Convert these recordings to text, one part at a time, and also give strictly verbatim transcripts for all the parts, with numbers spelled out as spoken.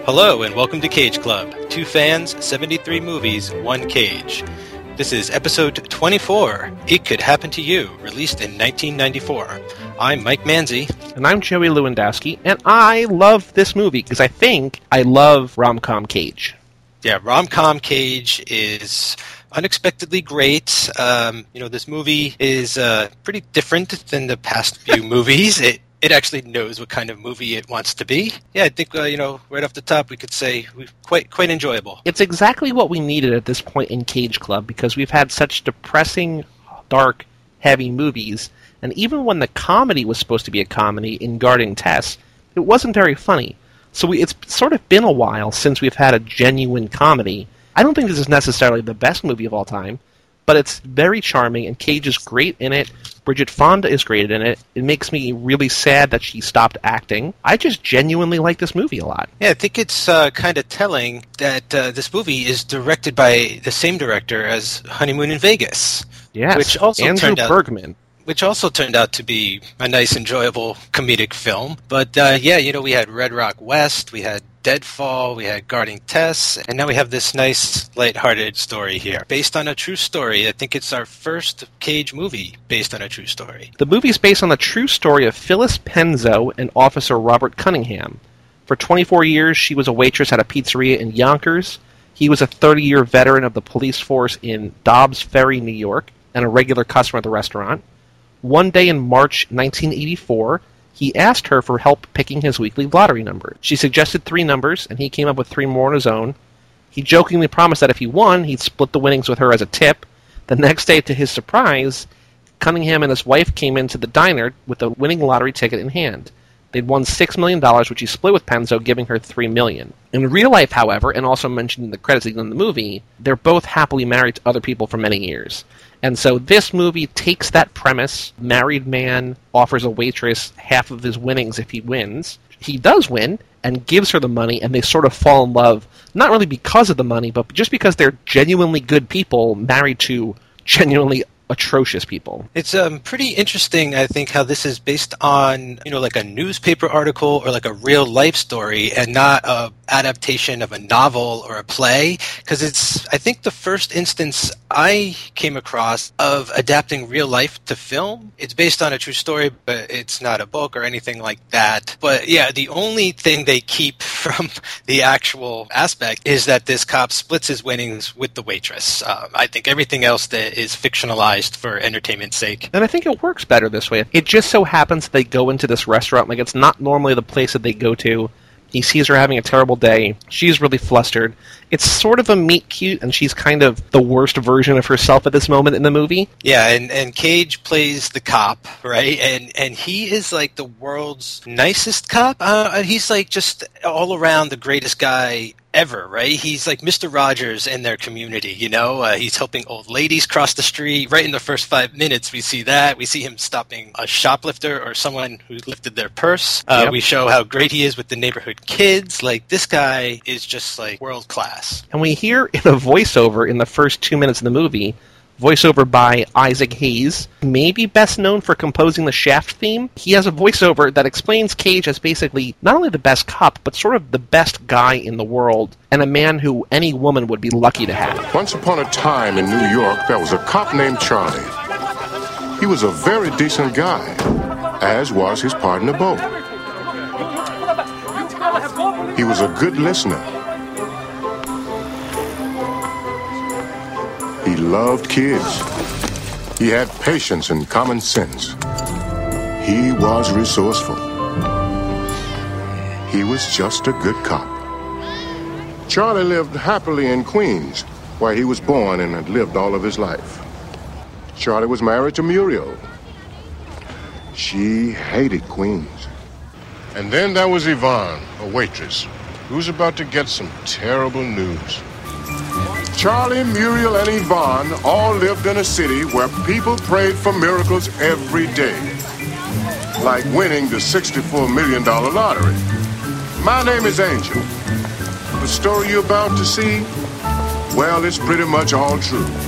Hello and welcome to Cage Club. Two fans, seventy-three movies, one cage. This is episode twenty-four, It Could Happen to You, released in nineteen ninety-four. I'm Mike Manzi. And I'm Joey Lewandowski, and I love this movie because I think I love rom-com Cage. Yeah, rom-com Cage is unexpectedly great. Um, you know, this movie is uh, pretty different than the past few movies. It It actually knows what kind of movie it wants to be. Yeah, I think, uh, you know, right off the top, we could say we quite quite enjoyable. It's exactly what we needed at this point in Cage Club, because we've had such depressing, dark, heavy movies, and even when the comedy was supposed to be a comedy in Guarding Tess, it wasn't very funny. So we, it's sort of been a while since we've had a genuine comedy. I don't think this is necessarily the best movie of all time, but it's very charming, and Cage is great in it. Bridget Fonda is great in it. It makes me really sad that she stopped acting. I just genuinely like this movie a lot. Yeah, I think it's uh, kind of telling that uh, this movie is directed by the same director as Honeymoon in Vegas. Yes, which also Andrew turned out, Bergman. Which also turned out to be a nice, enjoyable comedic film. But uh, yeah, you know, we had Red Rock West, we had Deadfall, we had Guarding Tess, and now we have this nice, lighthearted story here. Based on a true story. I think it's our first Cage movie based on a true story. The movie's based on the true story of Phyllis Penzo and Officer Robert Cunningham. For twenty-four years, she was a waitress at a pizzeria in Yonkers. He was a thirty-year veteran of the police force in Dobbs Ferry, New York, and a regular customer at the restaurant. One day in March nineteen eighty-four, he asked her for help picking his weekly lottery number. She suggested three numbers, and he came up with three more on his own. He jokingly promised that if he won, he'd split the winnings with her as a tip. The next day, to his surprise, Cunningham and his wife came into the diner with the winning lottery ticket in hand. They'd won six million dollars, which he split with Penzo, giving her three million dollars. In real life, however, and also mentioned in the credits in the movie, they're both happily married to other people for many years. And so this movie takes that premise. Married man offers a waitress half of his winnings if he wins. He does win and gives her the money, and they sort of fall in love, not really because of the money, but just because they're genuinely good people married to genuinely atrocious people. It's um, pretty interesting, I think, how this is based on, you know, like a newspaper article or like a real life story and not a adaptation of a novel or a play, because it's, I think, the first instance I came across of adapting real life to film. It's based on a true story, but it's not a book or anything like that. But yeah, the only thing they keep from the actual aspect is that this cop splits his winnings with the waitress. Um, I think everything else that is fictionalized for entertainment's sake. And I think it works better this way. It just so happens they go into this restaurant, like it's not normally the place that they go to. He sees her having a terrible day. She's really flustered. It's sort of a meet cute, and she's kind of the worst version of herself at this moment in the movie. Yeah, and, and Cage plays the cop, right? And and he is like the world's nicest cop. Uh, he's like just all around the greatest guy ever, right? He's like Mister Rogers in their community, you know? Uh, he's helping old ladies cross the street. Right in the first five minutes, we see that. We see him stopping a shoplifter or someone who lifted their purse. Uh, yep. We show how great he is with the neighborhood kids. Like, this guy is just, like, world class. And we hear in a voiceover in the first two minutes of the movie, voiceover by Isaac Hayes, maybe best known for composing the Shaft theme. He has a voiceover that explains Cage as basically not only the best cop, but sort of the best guy in the world, and a man who any woman would be lucky to have. Once upon a time in New York, there was a cop named Charlie. He was a very decent guy, as was his partner, Bo. He was a good listener. He loved kids. He had patience and common sense. He was resourceful. He was just a good cop. Charlie lived happily in Queens, where he was born and had lived all of his life. Charlie was married to Muriel. She hated Queens. And then there was Yvonne, a waitress, who was about to get some terrible news. Charlie, Muriel, and Yvonne all lived in a city where people prayed for miracles every day, like winning the sixty-four million dollars lottery. My name is Angel. The story you're about to see, well, it's pretty much all true.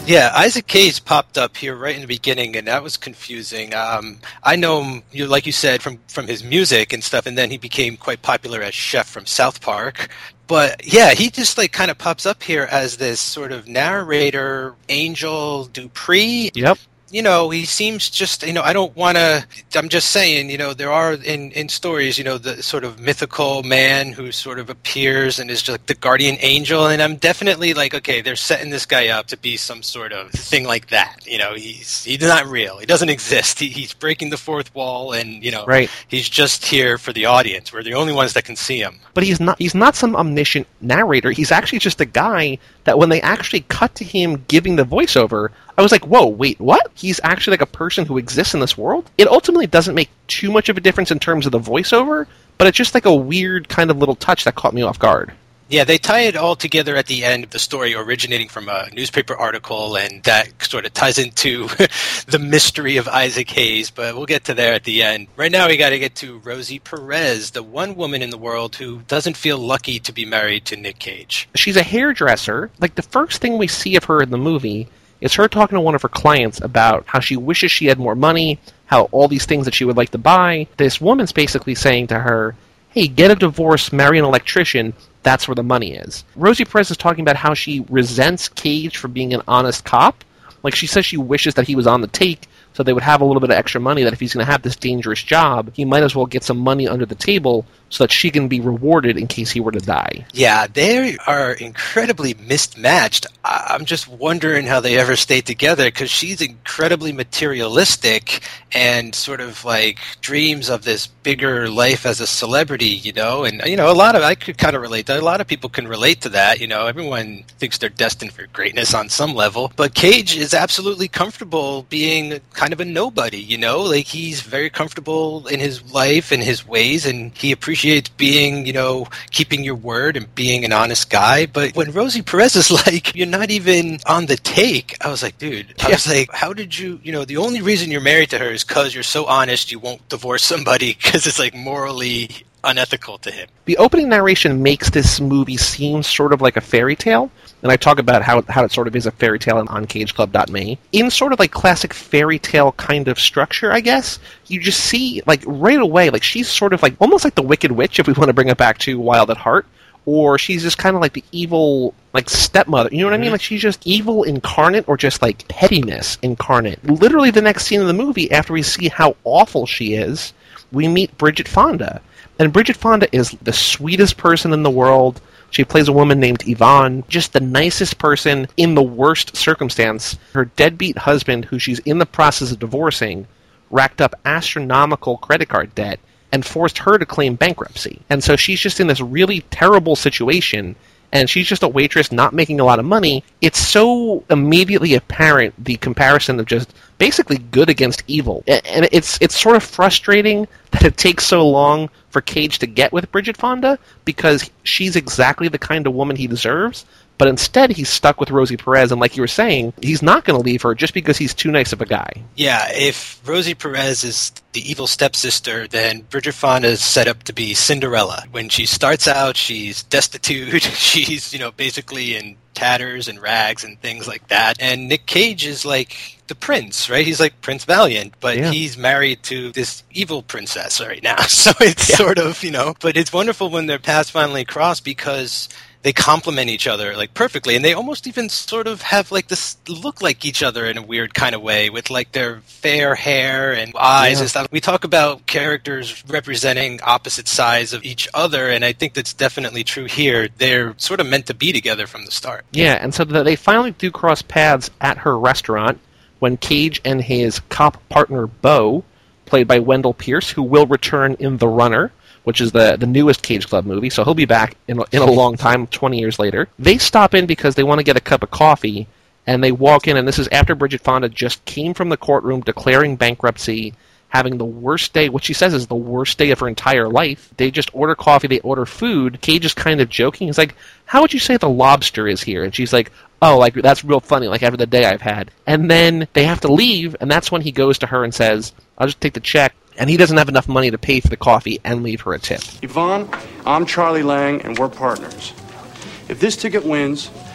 Yeah, Isaac Hayes popped up here right in the beginning, and that was confusing. Um, I know him, you like you said, from, from his music and stuff, and then he became quite popular as Chef from South Park. But yeah, he just like kind of pops up here as this sort of narrator, Angel Dupree. Yep. You know, he seems just, you know, I don't want to, I'm just saying, you know, there are in, in stories, you know, the sort of mythical man who sort of appears and is just like the guardian angel. And I'm definitely like, okay, they're setting this guy up to be some sort of thing like that. You know, he's he's not real. He doesn't exist. He, he's breaking the fourth wall and, you know, right. He's just here for the audience. We're the only ones that can see him. But he's not, he's not some omniscient narrator. He's actually just a guy that when they actually cut to him giving the voiceover, I was like, whoa, wait, what? He's actually like a person who exists in this world? It ultimately doesn't make too much of a difference in terms of the voiceover, but it's just like a weird kind of little touch that caught me off guard. Yeah, they tie it all together at the end of the story originating from a newspaper article, and that sort of ties into the mystery of Isaac Hayes, but we'll get to there at the end. Right now we got to get to Rosie Perez, the one woman in the world who doesn't feel lucky to be married to Nick Cage. She's a hairdresser. Like, the first thing we see of her in the movie is her talking to one of her clients about how she wishes she had more money, how all these things that she would like to buy. This woman's basically saying to her, hey, get a divorce, marry an electrician, that's where the money is. Rosie Perez is talking about how she resents Cage for being an honest cop. Like, she says she wishes that he was on the take so they would have a little bit of extra money, that if he's going to have this dangerous job, he might as well get some money under the table so that she can be rewarded in case he were to die. Yeah, they are incredibly mismatched. I'm just wondering how they ever stayed together, because she's incredibly materialistic and sort of like dreams of this bigger life as a celebrity, you know, and, you know, a lot of, I could kind of relate to, a lot of people can relate to that, you know, everyone thinks they're destined for greatness on some level, but Cage is absolutely comfortable being kind of a nobody, you know, like he's very comfortable in his life and his ways, and he appreciates being, you know, keeping your word and being an honest guy. But when Rosie Perez is like, you're not even on the take, I was like, dude, I was like, how did you, you know, the only reason you're married to her is because you're so honest you won't divorce somebody because it's like morally unethical to him. The opening narration makes this movie seem sort of like a fairy tale, and I talk about how how it sort of is a fairy tale on cage club dot me. In sort of like classic fairy tale kind of structure, I guess, you just see, like, right away, like, she's sort of like, almost like the Wicked Witch, if we want to bring it back to Wild at Heart, or she's just kind of like the evil, like, stepmother. You know what I mean? Like, she's just evil incarnate, or just, like, pettiness incarnate. Literally the next scene of the movie, after we see how awful she is, we meet Bridget Fonda. And Bridget Fonda is the sweetest person in the world. She plays a woman named Yvonne, just the nicest person in the worst circumstance. Her deadbeat husband, who she's in the process of divorcing, racked up astronomical credit card debt and forced her to claim bankruptcy. And so she's just in this really terrible situation, and she's just a waitress not making a lot of money. It's so immediately apparent, the comparison of just basically good against evil. And it's it's sort of frustrating that it takes so long for Cage to get with Bridget Fonda, because she's exactly the kind of woman he deserves. But instead, he's stuck with Rosie Perez, and like you were saying, he's not going to leave her just because he's too nice of a guy. Yeah, if Rosie Perez is the evil stepsister, then Bridget Fonda is set up to be Cinderella. When she starts out, she's destitute, she's, you know, basically in tatters and rags and things like that. And Nick Cage is like the prince, right? He's like Prince Valiant, but yeah. He's married to this evil princess right now. So it's yeah. sort of, you know, but it's wonderful when their paths finally cross, because they complement each other like perfectly, and they almost even sort of have like this look like each other in a weird kind of way, with like their fair hair and eyes yeah. and stuff. We talk about characters representing opposite sides of each other, and I think that's definitely true here. They're sort of meant to be together from the start. Yeah, and so they finally do cross paths at her restaurant when Cage and his cop partner Bo, played by Wendell Pierce, who will return in The Runner, which is the, the newest Cage Club movie, so he'll be back in a, in a long time, twenty years later. They stop in because they want to get a cup of coffee, and they walk in, and this is after Bridget Fonda just came from the courtroom declaring bankruptcy, having the worst day, what she says is the worst day of her entire life. They just order coffee, they order food. Cage is kind of joking. He's like, how would you say the lobster is here? And she's like, oh, like, that's real funny, like, after the day I've had. And then they have to leave, and that's when he goes to her and says, I'll just take the check. And he doesn't have enough money to pay for the coffee and leave her a tip. Yvonne, I'm Charlie Lang, and we're partners. If this ticket wins,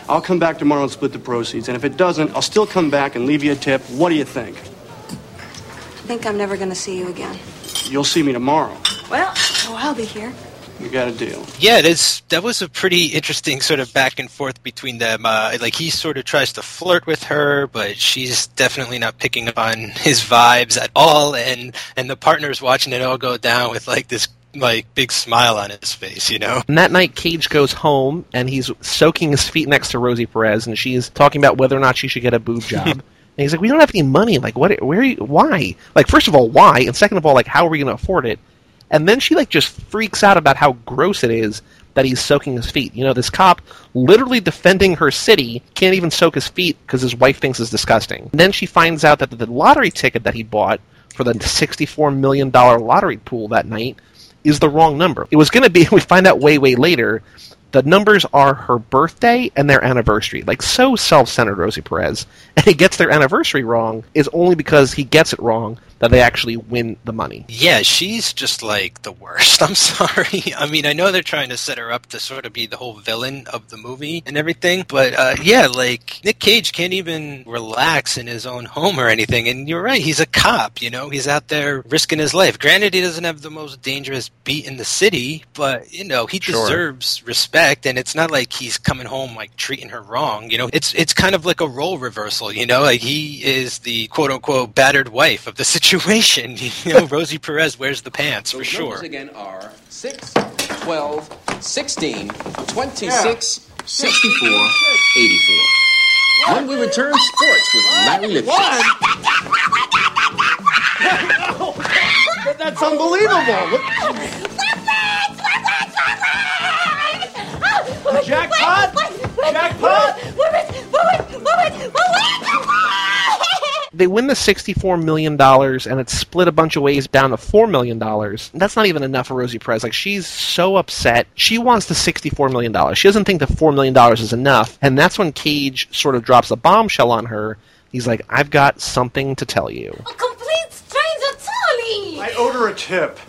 I'll come back tomorrow and split the proceeds. And if it doesn't, I'll still come back and leave you a tip. What do you think? I think I'm never going to see you again. You'll see me tomorrow. Well, oh, I'll be here. You got a deal. Yeah, it is. That was a pretty interesting sort of back and forth between them. Uh, like, he sort of tries to flirt with her, but she's definitely not picking up on his vibes at all. And, and the partner's watching it all go down with, like, this like big smile on his face, you know? And that night, Cage goes home, and he's soaking his feet next to Rosie Perez, and she's talking about whether or not she should get a boob job. And he's like, we don't have any money. Like, what? Where? Are you, why? Like, first of all, why? And second of all, like, how are we going to afford it? And then she, like, just freaks out about how gross it is that he's soaking his feet. You know, this cop, literally defending her city, can't even soak his feet because his wife thinks it's disgusting. And then she finds out that the lottery ticket that he bought for the sixty-four million dollars lottery pool that night is the wrong number. It was going to be, we find out way, way later, the numbers are her birthday and their anniversary. Like, so self-centered, Rosie Perez. And he gets their anniversary wrong is only because he gets it wrong that they actually win the money. Yeah, she's just, like, the worst. I'm sorry. I mean, I know they're trying to set her up to sort of be the whole villain of the movie and everything, but, uh, yeah, like, Nick Cage can't even relax in his own home or anything, and you're right, he's a cop, you know? He's out there risking his life. Granted, he doesn't have the most dangerous beat in the city, but, you know, he Sure. deserves respect, and it's not like he's coming home, like, treating her wrong, you know? It's, it's kind of like a role reversal, you know? Like, he is the quote-unquote battered wife of the situation. Situation, you know, Rosie Perez wears the pants for Those sure. numbers again are six, twelve, sixteen, twenty-six, Yeah. sixty-four, eighty-four. When we return, sports with Larry Lipschitz. That's unbelievable. Jackpot! Jackpot! They win the sixty-four million dollars, and it's split a bunch of ways down to four million dollars. That's not even enough for Rosie Perez. Like, she's so upset. She wants the sixty-four million dollars. She doesn't think the four million dollars is enough, and that's when Cage sort of drops a bombshell on her. He's like, I've got something to tell you. A complete stranger, Tony! I owed her a tip.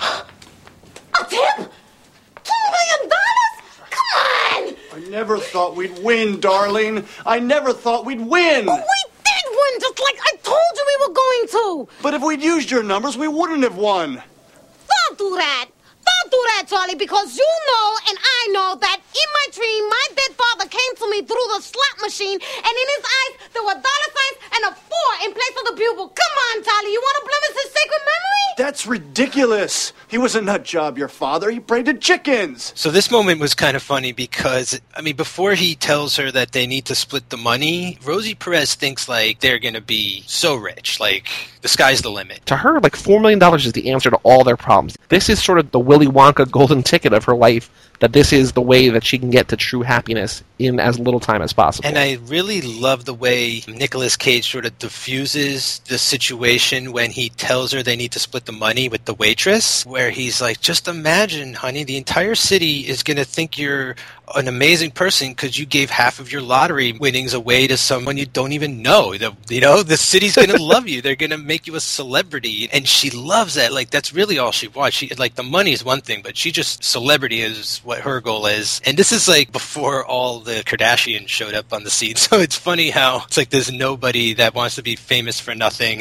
A tip? Two million dollars? Come on! I never thought we'd win, darling. I never thought we'd win. We did win, just like I told you we were going to. But if we'd used your numbers, we wouldn't have won. Don't do that. Don't do that, Charlie, because you know and I know that in my dream, my dead father came to me through the slot machine, and in his eyes, there were dollar signs and a four in place of the bugle. Come on, Charlie, you want to blemish his sacred memory? That's ridiculous. He was a nut job, your father. He prayed to chickens. So this moment was kind of funny because, I mean, before he tells her that they need to split the money, Rosie Perez thinks, like, they're going to be so rich. Like, the sky's the limit. To her, like, four million dollars is the answer to all their problems. This is sort of the Willy Wonka golden ticket of her life, that this is the way that she can get to true happiness in as little time as possible. And I really love the way Nicolas Cage sort of diffuses the situation when he tells her they need to split the money with the waitress, where he's like, just imagine, honey, the entire city is going to think you're an amazing person because you gave half of your lottery winnings away to someone you don't even know. The, you know, the city's going to love you. They're going to make you a celebrity. And she loves that. Like, that's really all she wants. She, like, the money is one thing, but she just, celebrity is what her goal is. And this is, like, before all the Kardashians showed up on the scene. So it's funny how it's like there's nobody that wants to be famous for nothing.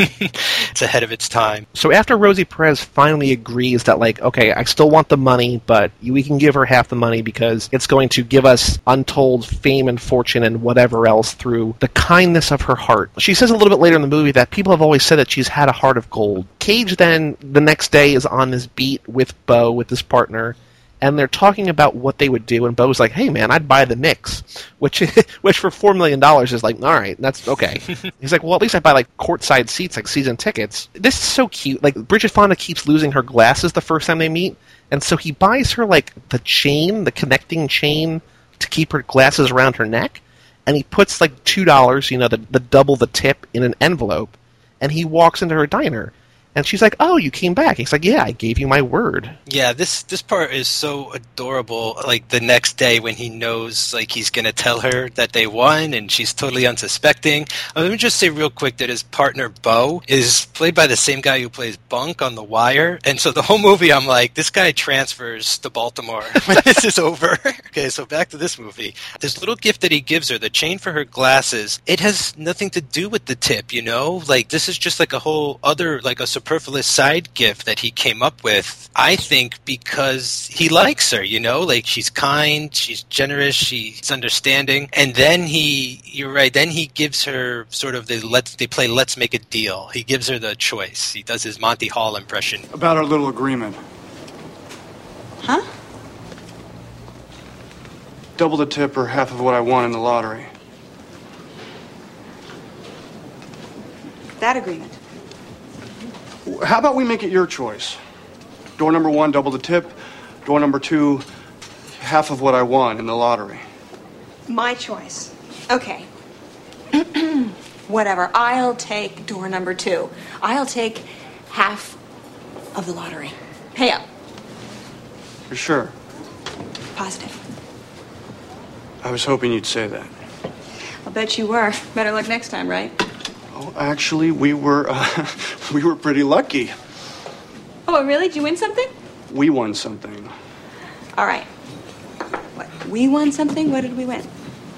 It's ahead of its time. So after Rosie Perez finally agrees that, like, okay, I still want the money, but we can give her half the money because it's going to give us untold fame and fortune and whatever else through the kindness of her heart. She says a little bit later in the movie that people have always said that she's had a heart of gold. Cage then, the next day, is on this beat with Bo, with his partner, and they're talking about what they would do, and Bo's like, hey man, I'd buy the Knicks, which which for four million dollars is like, alright, that's okay. He's like, well, at least I'd buy like courtside seats, like season tickets. This is so cute. Like, Bridget Fonda keeps losing her glasses the first time they meet, and so he buys her like the chain, the connecting chain to keep her glasses around her neck, and he puts like two dollars, you know, the, the double the tip, in an envelope, and he walks into her diner. And she's like, oh, you came back. He's like, yeah, I gave you my word. Yeah, this this part is so adorable. Like, the next day when he knows, like, he's going to tell her that they won and she's totally unsuspecting. Uh, let me just say real quick that his partner, Bo, is played by the same guy who plays Bunk on The Wire. And so the whole movie, I'm like, this guy transfers to Baltimore when this is over. Okay, so back to this movie. This little gift that he gives her, the chain for her glasses, it has nothing to do with the tip, you know? Like, this is just like a whole other, like a superfluous side gift that he came up with, I think, because he likes her, you know? Like, she's kind, she's generous, she's understanding. And then he, you're right, then he gives her sort of the, let's, they play let's make a deal. He gives her the choice. He does his Monty Hall impression. About our little agreement. Huh? Double the tip or half of what I won in the lottery. That agreement. How about we make it your choice? Door number one, double the tip. Door number two, half of what I won in the lottery. My choice. Okay. Whatever. I'll take door number two. I'll take half of the lottery. Pay up. You're sure? Positive. I was hoping you'd say that. I'll bet you were. Better luck next time, right? Oh, actually, we were, uh, we were pretty lucky. Oh, really? Did you win something? We won something. All right. What? We won something? What did we win?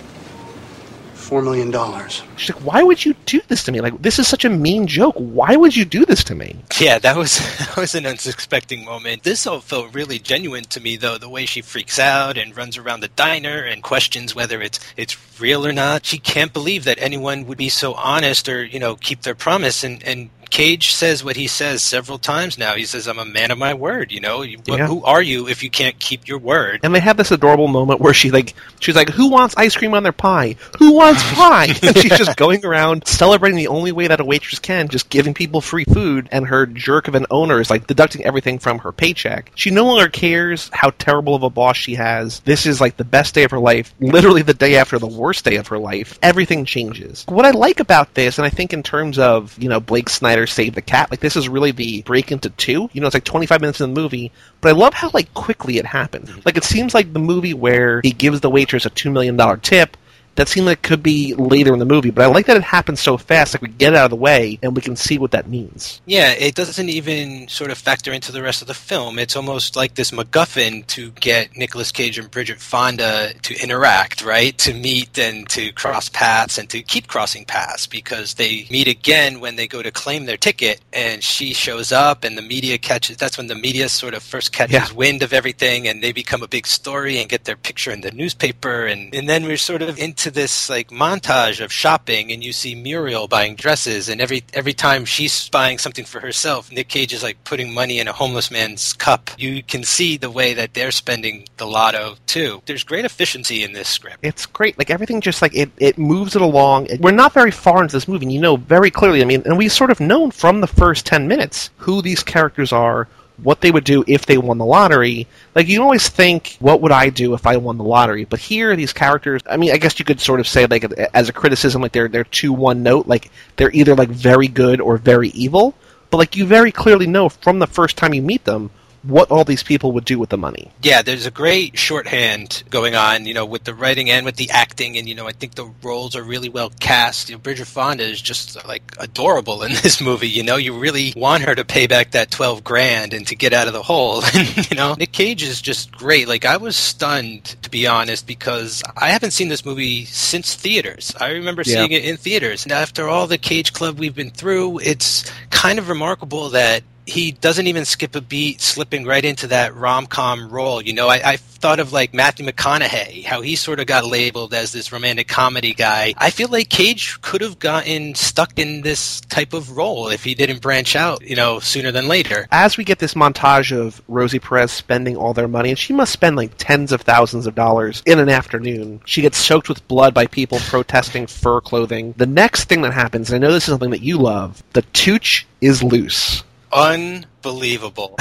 Four million dollars. She's like, why would you do this to me? Like, this is such a mean joke. Why would you do this to me? Yeah, that was that was an unsuspecting moment. This all felt really genuine to me, though, the way she freaks out and runs around the diner and questions whether it's it's real or not. She can't believe that anyone would be so honest or, you know, keep their promise. And, and Cage says what he says several times now. He says, I'm a man of my word, you know? You, Yeah. Who are you if you can't keep your word? And they have this adorable moment where she like she's like, who wants ice cream on their pie? Who wants pie? And she's just going around celebrating the only way that a waitress can, just giving people free food, and her jerk of an owner is like deducting everything from her paycheck. She no longer cares how terrible of a boss she has. This is like the best day of her life, literally the day after the worst day of her life. Everything changes. What I like about this, and I think in terms of, you know, Blake Snyder Save the Cat, like this is really the break into two. You know, it's like twenty-five minutes in the movie, but I love how like quickly it happens. Like it seems like the movie where he gives the waitress a two million dollars tip, that seemed like it could be later in the movie, but I like that it happens so fast, like we get it out of the way and we can see what that means. Yeah, it doesn't even sort of factor into the rest of the film. It's almost like this MacGuffin to get Nicolas Cage and Bridget Fonda to interact, right? To meet and to cross paths and to keep crossing paths, because they meet again when they go to claim their ticket and she shows up and the media catches, that's when the media sort of first catches Yeah. wind of everything and they become a big story and get their picture in the newspaper, and, and then we're sort of into this like montage of shopping, and you see Muriel buying dresses, and every every time she's buying something for herself, Nick Cage is like putting money in a homeless man's cup. You can see the way that they're spending the lotto too. There's great efficiency in this script. It's great. Like everything just like it, it moves it along. We're not very far into this movie, and you know very clearly, I mean, and we sort of known from the first ten minutes who these characters are, what they would do if they won the lottery. Like, you always think, what would I do if I won the lottery? But here, these characters, I mean, I guess you could sort of say, like, as a criticism, like, they're, they're two one note, like, they're either, like, very good or very evil, but, like, you very clearly know from the first time you meet them what all these people would do with the money. Yeah, there's a great shorthand going on, you know, with the writing and with the acting, and, you know, I think the roles are really well cast. You know, Bridget Fonda is just, like, adorable in this movie, you know? You really want her to pay back that twelve grand and to get out of the hole, and, you know? Nick Cage is just great. Like, I was stunned, to be honest, because I haven't seen this movie since theaters. I remember Yeah. seeing it in theaters, and after all the Cage Club we've been through, it's kind of remarkable that he doesn't even skip a beat, slipping right into that rom-com role. You know, I, I thought of, like, Matthew McConaughey, how he sort of got labeled as this romantic comedy guy. I feel like Cage could have gotten stuck in this type of role if he didn't branch out, you know, sooner than later. As we get this montage of Rosie Perez spending all their money, and she must spend like tens of thousands of dollars in an afternoon. She gets soaked with blood by people protesting fur clothing. The next thing that happens, and I know this is something that you love, the tooch is loose. Unbelievable.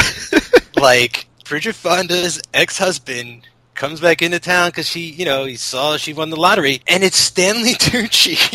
Like, Bridget Fonda's ex-husband comes back into town because she, you know, he saw she won the lottery, and it's Stanley Tucci.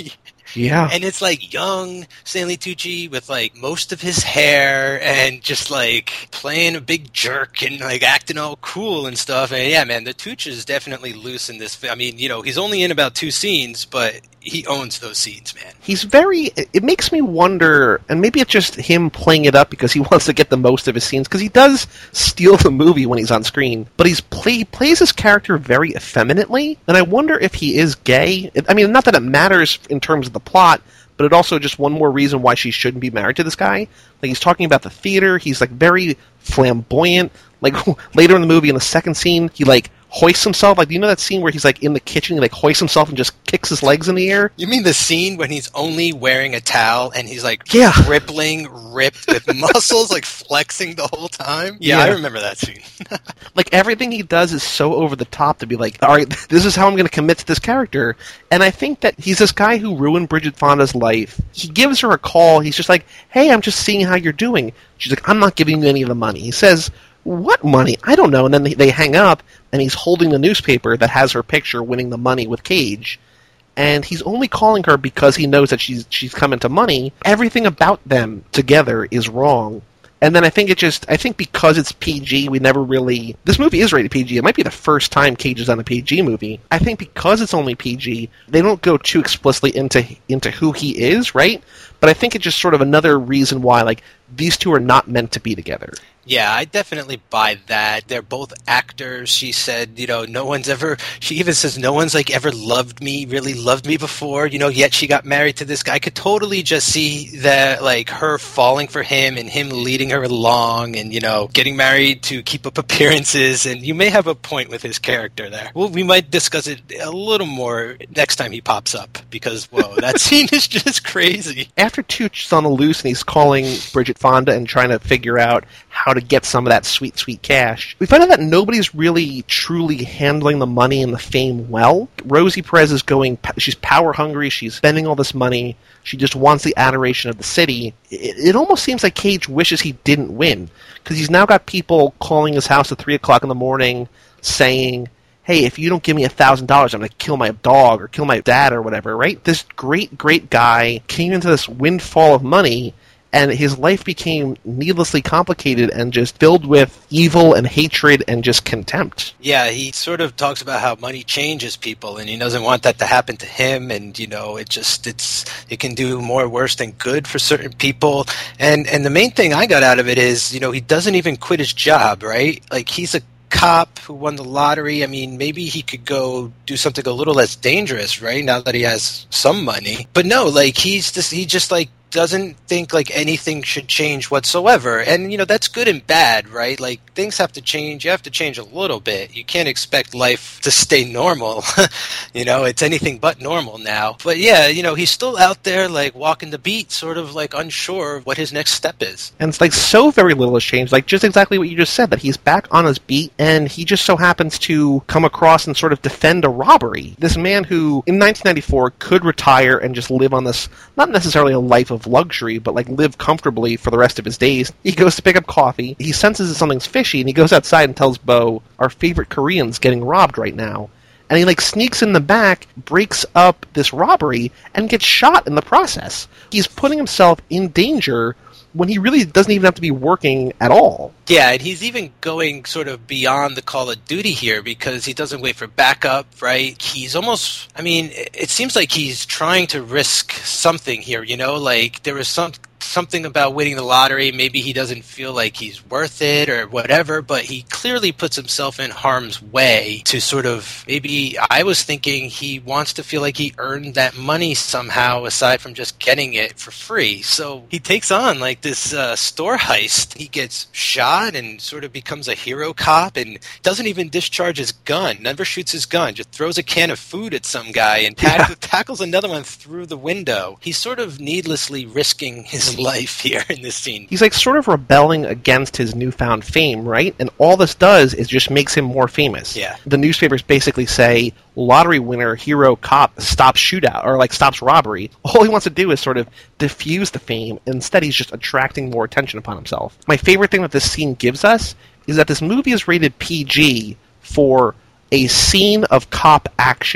Yeah. And it's like young Stanley Tucci with like most of his hair and just like playing a big jerk and like acting all cool and stuff. And yeah, man, the Tucci is definitely loose in this film. I mean, you know, he's only in about two scenes, but he owns those scenes, man. He's very, it makes me wonder, and maybe it's just him playing it up because he wants to get the most of his scenes, because he does steal the movie when he's on screen, but he's play, he plays his character very effeminately, and I wonder if he is gay. I mean, not that it matters in terms of the plot, but it also just one more reason why she shouldn't be married to this guy. Like, he's talking about the theater, he's like very flamboyant, like later in the movie, in the second scene, he like hoists himself. Like, do you know that scene where he's like in the kitchen, he like hoists himself and just kicks his legs in the air? You mean the scene when he's only wearing a towel and he's like yeah. rippling, ripped with muscles, like flexing the whole time? Yeah, yeah. I remember that scene. Like, everything he does is so over the top to be like, all right, this is how I'm going to commit to this character. And I think that he's this guy who ruined Bridget Fonda's life. He gives her a call. He's just like, hey, I'm just seeing how you're doing. She's like, I'm not giving you any of the money. He says, what money? I don't know. And then they, they hang up, and he's holding the newspaper that has her picture winning the money with Cage. And he's only calling her because he knows that she's she's coming to money. Everything about them together is wrong. And then I think it just, I think because it's P G, we never really, this movie is rated P G. It might be the first time Cage is on a P G movie. I think because it's only P G, they don't go too explicitly into into who he is, right? But I think it's just sort of another reason why, like, these two are not meant to be together. Yeah, I definitely buy that. They're both actors. She said, you know, no one's ever, she even says, no one's like ever loved me, really loved me before, you know, yet she got married to this guy. I could totally just see that, like, her falling for him and him leading her along and, you know, getting married to keep up appearances. And you may have a point with his character there. Well, we might discuss it a little more next time he pops up because, whoa, that scene is just crazy. After Tucci's on the loose and he's calling Bridget Fonda and trying to figure out how to get some of that sweet, sweet cash, we find out that nobody's really truly handling the money and the fame well. Rosie Perez is going, she's power hungry, she's spending all this money, she just wants the adoration of the city. It, it almost seems like Cage wishes he didn't win, because he's now got people calling his house at three o'clock in the morning saying, hey, if you don't give me a thousand dollars, I'm going to kill my dog or kill my dad or whatever, right? This great, great guy came into this windfall of money, and his life became needlessly complicated and just filled with evil and hatred and just contempt. Yeah, he sort of talks about how money changes people, and he doesn't want that to happen to him. And, you know, it just, it's, it can do more worse than good for certain people. And, and the main thing I got out of it is, you know, he doesn't even quit his job, right? Like, he's a cop who won the lottery. I mean, maybe he could go do something a little less dangerous, right? Now that he has some money. But no, like, he's just, he just, like, doesn't think like anything should change whatsoever. And, you know, that's good and bad, right? Like, things have to change. You have to change a little bit. You can't expect life to stay normal. You know, it's anything but normal now. But yeah, you know, he's still out there, like, walking the beat, sort of like unsure of what his next step is. And it's like so very little has changed. Like, just exactly what you just said, that he's back on his beat, and he just so happens to come across and sort of defend a robbery. This man who, in nineteen ninety-four, could retire and just live on this, not necessarily a life of luxury, but like live comfortably for the rest of his days. He goes to pick up coffee, he senses that something's fishy, and he goes outside and tells Bo, our favorite Korean's getting robbed right now. And he like sneaks in the back, breaks up this robbery, and gets shot in the process. He's putting himself in danger when he really doesn't even have to be working at all. Yeah, and he's even going sort of beyond the Call of Duty here, because he doesn't wait for backup, right? He's almost, I mean, it seems like he's trying to risk something here, you know? Like, there was some something about winning the lottery. Maybe he doesn't feel like he's worth it or whatever, but he clearly puts himself in harm's way to sort of, maybe I was thinking he wants to feel like he earned that money somehow aside from just getting it for free. So he takes on like this uh, store heist. He gets shot and sort of becomes a hero cop and doesn't even discharge his gun, never shoots his gun, just throws a can of food at some guy and tack- yeah. tackles another one through the window. He's sort of needlessly risking his life here in this scene. He's like sort of rebelling against his newfound fame, right? And all this does is just makes him more famous. Yeah. The newspapers basically say, lottery winner, hero cop stops shootout, or like stops robbery. All he wants to do is sort of diffuse the fame. Instead, he's just attracting more attention upon himself. My favorite thing that this scene gives us is that this movie is rated P G for a scene of cop action,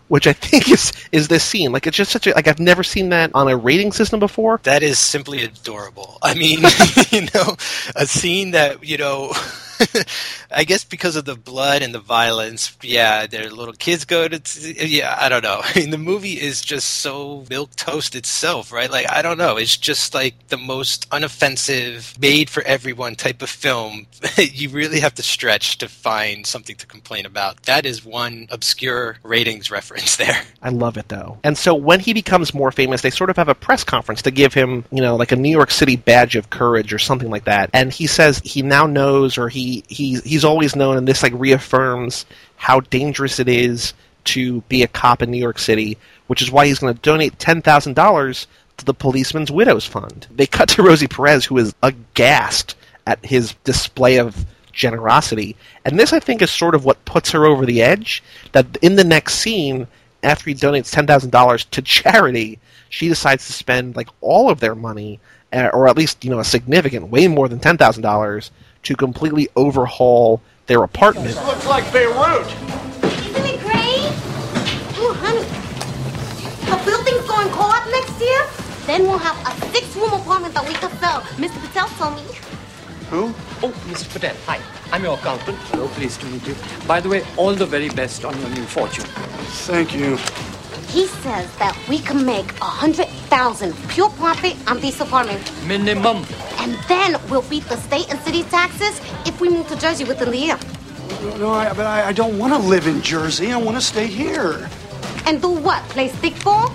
which I think is is this scene. Like, it's just such a, like, I've never seen that on a rating system before. That is simply adorable. I mean, you know, a scene that, you know, I guess because of the blood and the violence, yeah, their little kids go to, t- yeah, I don't know. I mean, the movie is just so milquetoast itself, right? Like, I don't know. It's just like the most unoffensive, made for everyone type of film. You really have to stretch to find something to complain about. That is one obscure ratings reference there. I love it, though. And so when he becomes more famous, they sort of have a press conference to give him, you know, like a New York City badge of courage or something like that. And he says he now knows, or he He, he's always known, and this like reaffirms how dangerous it is to be a cop in New York City, which is why he's going to donate ten thousand dollars to the Policeman's Widows Fund. They cut to Rosie Perez, who is aghast at his display of generosity, and this, I think, is sort of what puts her over the edge, that in the next scene, after he donates ten thousand dollars to charity, she decides to spend like all of their money, uh, or at least, you know, a significant, way more than ten thousand dollars, to completely overhaul their apartment. This looks like Beirut. Isn't it great? Oh, honey. The building's going co-op next year? Then we'll have a six-room apartment that we can sell. Mister Patel told me. Who? Oh, Mister Patel, hi. I'm your accountant. Hello, pleased to meet you. By the way, all the very best on your new fortune. Thank you. He says that we can make a hundred thousand pure profit on this apartment. Minimum. And then we'll beat the state and city taxes if we move to Jersey within the year. No, no I, but I, I don't want to live in Jersey. I want to stay here. And do what? Play stickball?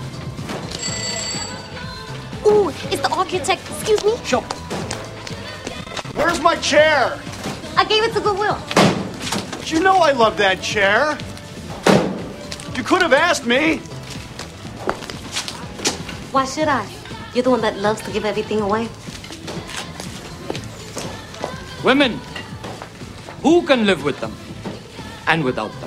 Ooh, it's the architect. Excuse me? Sure. Where's my chair? I gave it to Goodwill. You know I love that chair. You could have asked me. Why should I? You're the one that loves to give everything away. Women, who can live with them and without them?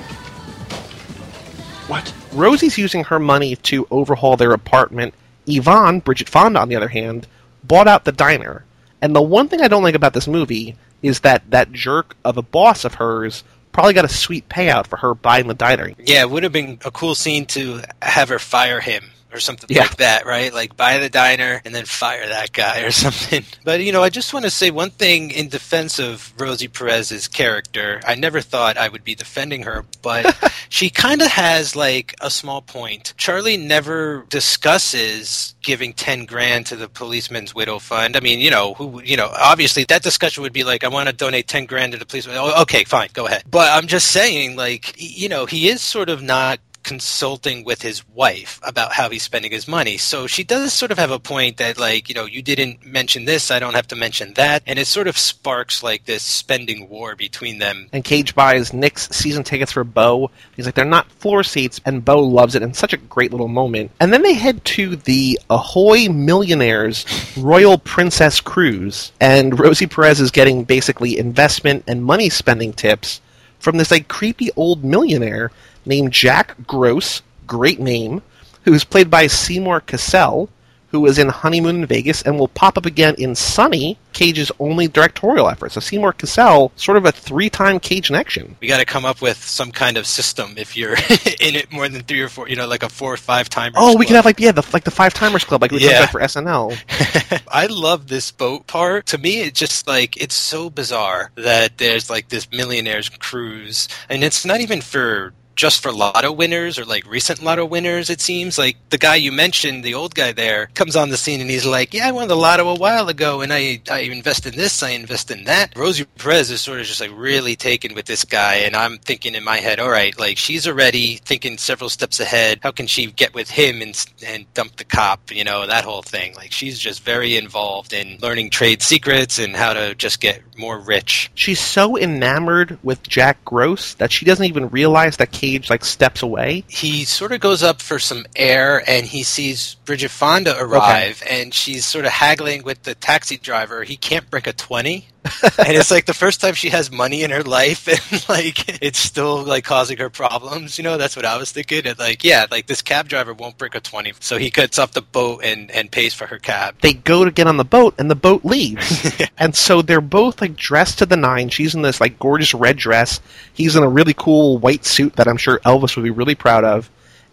What? Rosie's using her money to overhaul their apartment. Yvonne, Bridget Fonda, on the other hand, bought out the diner. And the one thing I don't like about this movie is that that jerk of a boss of hers probably got a sweet payout for her buying the diner. Yeah, it would have been a cool scene to have her fire him or something yeah. like that, right? Like, buy the diner and then fire that guy or something. But, you know, I just want to say one thing in defense of Rosie Perez's character. I never thought I would be defending her, but she kind of has, like, a small point. Charlie never discusses giving ten grand to the Policeman's Widow Fund. I mean, you know, who, you know, obviously that discussion would be like, I want to donate ten grand to the policeman. Oh, okay, fine, go ahead. But I'm just saying, like, you know, he is sort of not consulting with his wife about how he's spending his money. So she does sort of have a point that, like, you know, you didn't mention this, I don't have to mention that. And it sort of sparks, like, this spending war between them. And Cage buys Nick's season tickets for Bo. He's like, they're not floor seats, and Bo loves it, and such a great little moment. And then they head to the Ahoy Millionaires Royal Princess Cruise, and Rosie Perez is getting basically investment and money spending tips from this, like, creepy old millionaire named Jack Gross, great name, who is played by Seymour Cassel, who was in Honeymoon in Vegas and will pop up again in Sunny, Cage's only directorial effort. So Seymour Cassel, sort of a three-time Cage in action. We got to come up with some kind of system if you're in it more than three or four, you know, like a four or five timers. Oh, we club. could have like yeah, the like the five timers club, like we yeah. did for S N L. I love this boat part. To me, it's just like it's so bizarre that there's like this millionaire's cruise, and it's not even for. Just for lotto winners or like recent lotto winners, it seems. Like the guy you mentioned, the old guy there, comes on the scene and he's like, yeah, I won the lotto a while ago and I, I invest in this, I invest in that. Rosie Perez is sort of just like really taken with this guy, and I'm thinking in my head, all right, like she's already thinking several steps ahead. How can she get with him and, and dump the cop, you know, that whole thing. Like she's just very involved in learning trade secrets and how to just get more rich. She's so enamored with Jack Gross that she doesn't even realize that Cage like steps away. He sort of goes up for some air and he sees Bridget Fonda arrive, okay. and she's sort of haggling with the taxi driver. He can't break a twenty. And it's like the first time she has money in her life, and like it's still like causing her problems. You know, that's what I was thinking. And like, yeah, like this cab driver won't break a twenty, so he gets off the boat and and pays for her cab. They go to get on the boat, and the boat leaves. And so they're both like dressed to the nine. She's in this like gorgeous red dress. He's in a really cool white suit that I'm sure Elvis would be really proud of.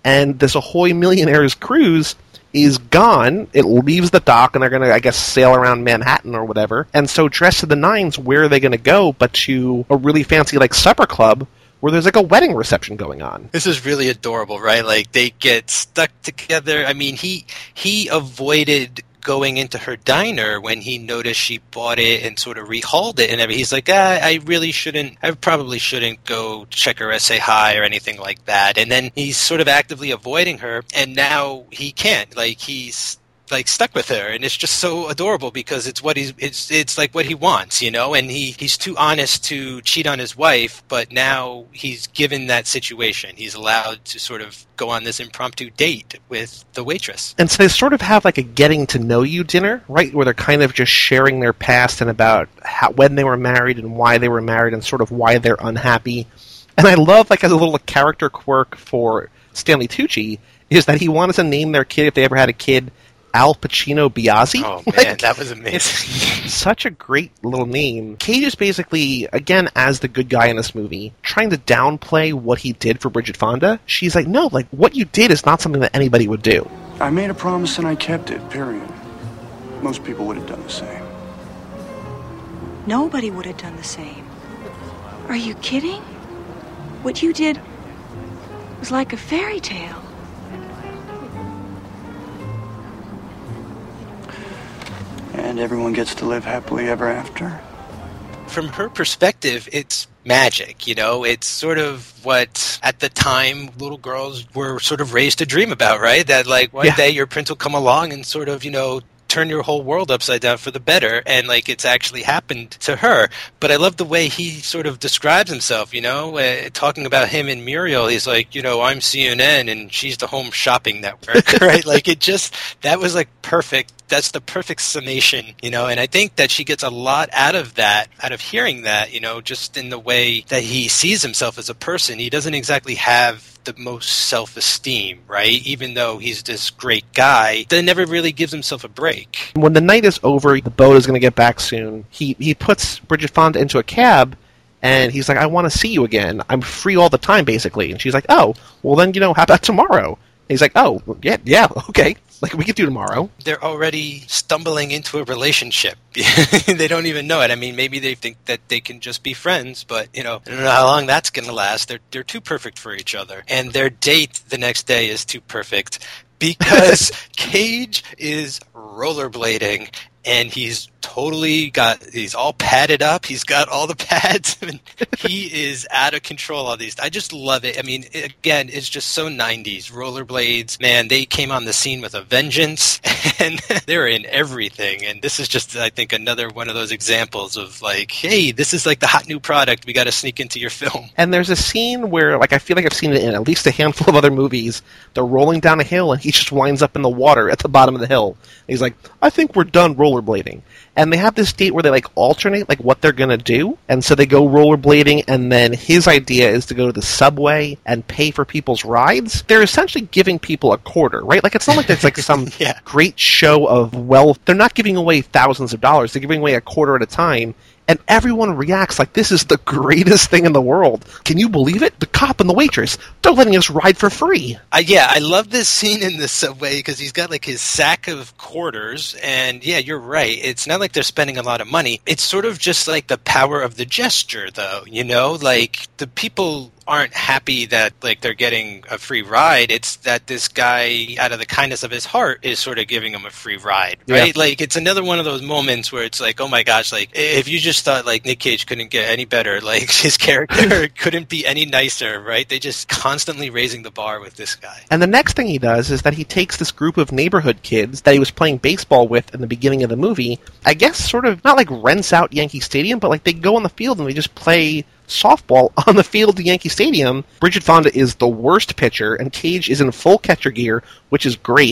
and this Ahoy Millionaires cruise is gone. It leaves the dock, and they're going to, I guess, sail around Manhattan or whatever. And so, dressed to the nines, where are they going to go but to a really fancy, like, supper club where there's, like, a wedding reception going on? This is really adorable, right? Like, they get stuck together. I mean, he he avoided going into her diner when he noticed she bought it and sort of rehauled it and everything. He's like, ah, I really shouldn't, I probably shouldn't go check her or say hi or anything like that. And then he's sort of actively avoiding her, and now he can't. Like, he's like stuck with her, and it's just so adorable because it's what he's it's it's like what he wants, you know, and he he's too honest to cheat on his wife, but now he's given that situation. He's allowed to sort of go on this impromptu date with the waitress. And so they sort of have like a getting to know you dinner, right, where they're kind of just sharing their past and about how, when they were married and why they were married and sort of why they're unhappy. And I love, like, as a little character quirk for Stanley Tucci, is that he wanted to name their kid, if they ever had a kid, Al Pacino Biazzi. Oh, man, like, that was amazing. Such a great little name. Cage is basically, again, as the good guy in this movie, trying to downplay what he did for Bridget Fonda. She's like, no, like, what you did is not something that anybody would do. I made a promise and I kept it, period. Most people would have done the same. Nobody would have done the same. Are you kidding? What you did was like a fairy tale. And everyone gets to live happily ever after? From her perspective, it's magic, you know? It's sort of what, at the time, little girls were sort of raised to dream about, right? That, like, one Yeah. day your prince will come along and sort of, you know, turn your whole world upside down for the better, and like it's actually happened to her. But I love the way he sort of describes himself, you know, uh, talking about him and Muriel. He's like, you know, I'm C N N and she's the Home Shopping Network, right? Like, it just, that was like perfect. That's the perfect summation, you know, and I think that she gets a lot out of that, out of hearing that, you know, just in the way that he sees himself as a person. He doesn't exactly have the most self-esteem, right? Even though he's this great guy, that never really gives himself a break. When the night is over, the boat is going to get back soon. He he puts Bridget Fonda into a cab, and he's like, I want to see you again. I'm free all the time, basically. And she's like, oh, well then, you know, how about tomorrow? And he's like, oh, yeah, yeah, okay. Like, we could do tomorrow. They're already stumbling into a relationship. They don't even know it. I mean, maybe they think that they can just be friends, but, you know, I don't know how long that's going to last. They're they're too perfect for each other. And their date the next day is too perfect because Cage is rollerblading, and he's totally got, he's all padded up. He's got all the pads. And he is out of control on these. I just love it. I mean, again, it's just so nineties. Rollerblades, man, they came on the scene with a vengeance, and they're in everything. And this is just, I think, another one of those examples of like, hey, this is like the hot new product. We got to sneak into your film. And there's a scene where, like, I feel like I've seen it in at least a handful of other movies. They're rolling down a hill, and he just winds up in the water at the bottom of the hill. And he's like, I think we're done rollerblading. And they have this date where they, like, alternate, like, what they're going to do. And so they go rollerblading, and then his idea is to go to the subway and pay for people's rides. They're essentially giving people a quarter, right? Like, it's not like it's like some yeah. great show of wealth. They're not giving away thousands of dollars. They're giving away a quarter at a time. And everyone reacts like this is the greatest thing in the world. Can you believe it? The cop and the waitress, they're letting us ride for free. Uh, yeah, I love this scene in the subway because he's got like his sack of quarters. And yeah, you're right. It's not like they're spending a lot of money. It's sort of just like the power of the gesture, though. You know, like the people aren't happy that like they're getting a free ride. It's that this guy, out of the kindness of his heart, is sort of giving them a free ride, right? Yeah. Like, it's another one of those moments where it's like, oh my gosh, like if you just thought like Nick Cage couldn't get any better, like his character couldn't be any nicer, right? They just constantly raising the bar with this guy. And the next thing he does is that he takes this group of neighborhood kids that he was playing baseball with in the beginning of the movie, I guess sort of not like rents out Yankee Stadium, but like they go on the field and they just play softball on the field at Yankee Stadium. Bridget Fonda is the worst pitcher, and Cage is in full catcher gear, which is great.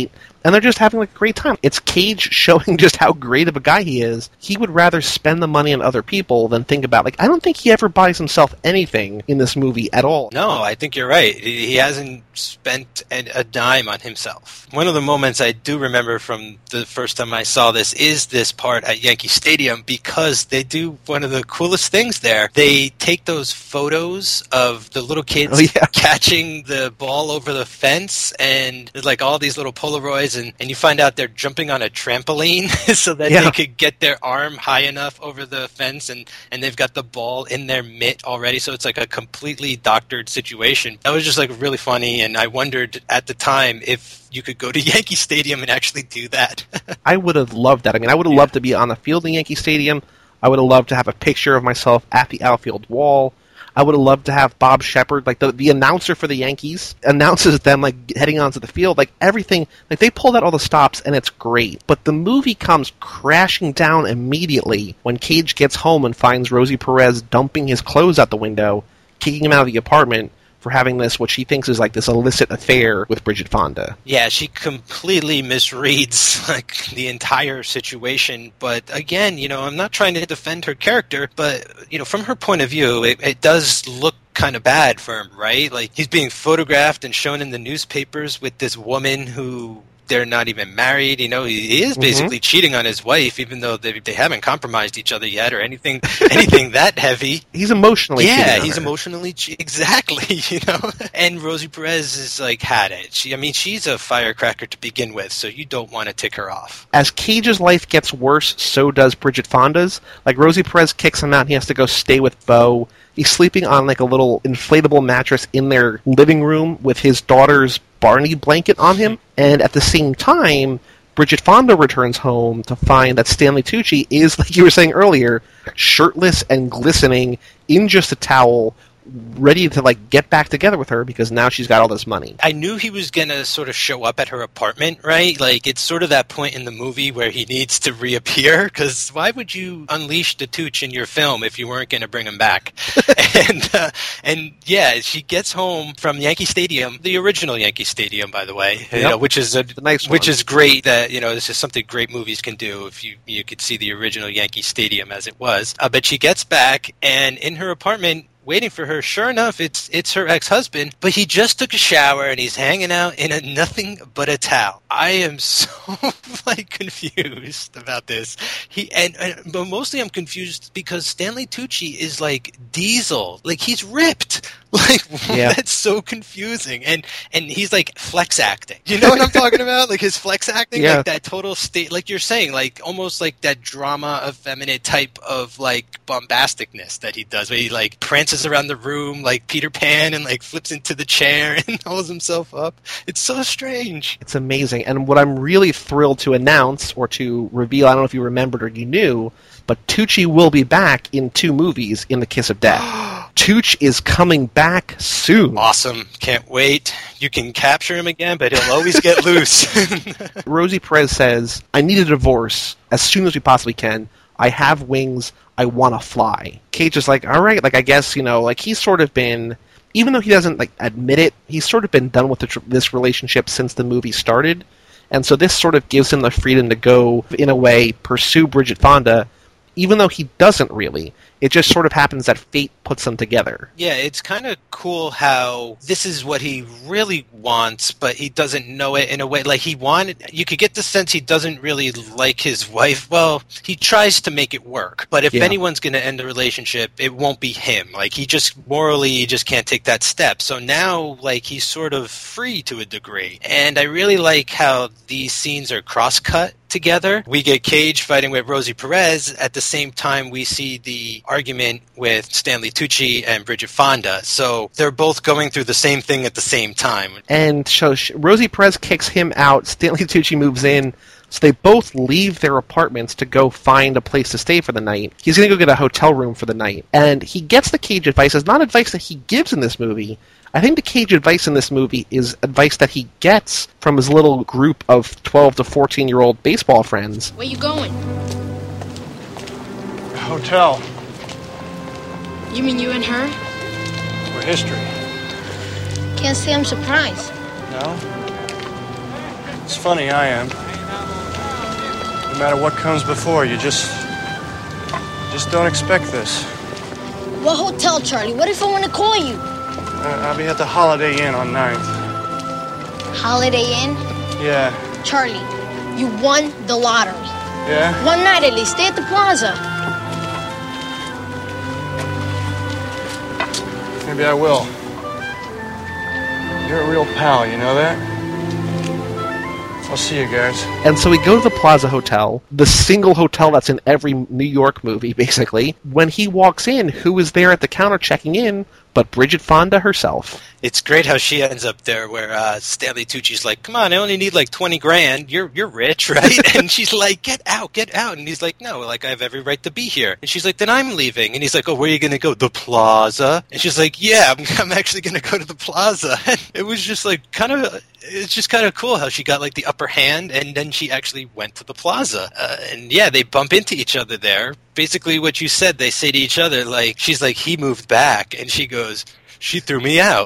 and they're just having like a great time. It's Cage showing just how great of a guy he is. He would rather spend the money on other people than think about, like, I don't think he ever buys himself anything in this movie at all. No, I think you're right. He hasn't spent a dime on himself. One of the moments I do remember from the first time I saw this is this part at Yankee Stadium, because they do one of the coolest things there. They take those photos of the little kids oh, yeah. catching the ball over the fence, and there's like all these little Polaroids, and, and you find out they're jumping on a trampoline so that yeah. they could get their arm high enough over the fence, and, and they've got the ball in their mitt already, so it's like a completely doctored situation. That was just like really funny, and I wondered at the time if you could go to Yankee Stadium and actually do that. I would have loved that. I mean, I would have yeah. loved to be on the field in Yankee Stadium. I would have loved to have a picture of myself at the outfield wall. I would have loved to have Bob Shepard, like the, the announcer for the Yankees, announces them like heading onto the field, like everything. Like they pulled out all the stops, and it's great. But the movie comes crashing down immediately when Cage gets home and finds Rosie Perez dumping his clothes out the window, kicking him out of the apartment for having this, what she thinks is like this illicit affair with Bridget Fonda. Yeah, she completely misreads like the entire situation. But again, you know, I'm not trying to defend her character, but you know, from her point of view, it, it does look kind of bad for him, right? Like he's being photographed and shown in the newspapers with this woman who they're not even married. You know, he, he is basically mm-hmm. cheating on his wife, even though they they haven't compromised each other yet or anything anything that heavy. He's emotionally yeah, cheating on he's her. emotionally che- exactly. You know, and Rosie Perez is like had it. She, I mean, she's a firecracker to begin with, so you don't want to tick her off. As Cage's life gets worse, so does Bridget Fonda's. Like Rosie Perez kicks him out, and he has to go stay with Bo. He's sleeping on like a little inflatable mattress in their living room with his daughter's Barney blanket on him, and at the same time, Bridget Fonda returns home to find that Stanley Tucci is, like you were saying earlier, shirtless and glistening in just a towel, ready to like get back together with her because now she's got all this money. I knew he was going to sort of show up at her apartment, right? Like it's sort of that point in the movie where he needs to reappear, because why would you unleash the Tooch in your film if you weren't going to bring him back? and uh, and yeah, she gets home from Yankee Stadium, the original Yankee Stadium, by the way, yep. you know, which is a the nice which one. is great. That you know, this is something great movies can do. If you you could see the original Yankee Stadium as it was, uh, but she gets back, and in her apartment, waiting for her, sure enough, it's it's her ex-husband, but he just took a shower and he's hanging out in a nothing but a towel. I am so like confused about this. He and, and but mostly I'm confused because Stanley Tucci is like Diesel, like he's ripped. Like yeah. That's so confusing, and and he's like flex acting. You know what I'm talking about? Like his flex acting, yeah. like that total state, like you're saying, like almost like that drama effeminate type of like bombasticness that he does, where he like prances around the room like Peter Pan and like flips into the chair and holds himself up. It's so strange. It's amazing, and what I'm really thrilled to announce or to reveal, I don't know if you remembered or you knew, but Tucci will be back in two movies in The Kiss of Death. Tooch is coming back soon. Awesome. Can't wait. You can capture him again, but he'll always get loose. Rosie Perez says, I need a divorce as soon as we possibly can. I have wings. I want to fly. Cage is like, all right, like I guess, you know, like he's sort of been, even though he doesn't like admit it, he's sort of been done with the tr- this relationship since the movie started. And so this sort of gives him the freedom to go, in a way, pursue Bridget Fonda, even though he doesn't really. It just sort of happens that fate puts them together. Yeah, it's kind of cool how this is what he really wants, but he doesn't know it in a way. Like he wanted, you could get the sense he doesn't really like his wife. Well, he tries to make it work, but if yeah. anyone's going to end a relationship, it won't be him. Like he just morally, he just can't take that step. So now, like he's sort of free to a degree, and I really like how these scenes are cross-cut together. We get Cage fighting with Rosie Perez. At the same time, we see the argument with Stanley Tucci and Bridget Fonda. So they're both going through the same thing at the same time. And so Rosie Perez kicks him out. Stanley Tucci moves in. So they both leave their apartments to go find a place to stay for the night. He's going to go get a hotel room for the night. And he gets the Cage advice. It's not advice that he gives in this movie. I think the Cage advice in this movie is advice that he gets from his little group of twelve to fourteen-year-old baseball friends. Where you going? Hotel. You mean you and her? We're history. Can't say I'm surprised. No? It's funny, I am. No matter what comes before, you just... just don't expect this. What hotel, Charlie? What if I want to call you? Uh, I'll be at the Holiday Inn on ninth. Holiday Inn? Yeah. Charlie, you won the lottery. Yeah? One night at least. Stay at the plaza. Maybe I will. You're a real pal, you know that? I'll see you guys. And so we go to the Plaza Hotel, the single hotel that's in every New York movie, basically. When he walks in, who is there at the counter checking in but Bridget Fonda herself? It's great how she ends up there where uh, Stanley Tucci's like, come on, I only need like twenty grand. You're you're rich, right? And she's like, get out, get out. And he's like, no, like I have every right to be here. And she's like, then I'm leaving. And he's like, oh, where are you going to go? The Plaza? And she's like, yeah, I'm, I'm actually going to go to the Plaza. And it was just like kind of, it's just kind of cool how she got like the upper hand and then she actually went to the Plaza. Uh, and yeah, they bump into each other there. Basically what you said, they say to each other, like, she's like, he moved back. And she goes, she threw me out.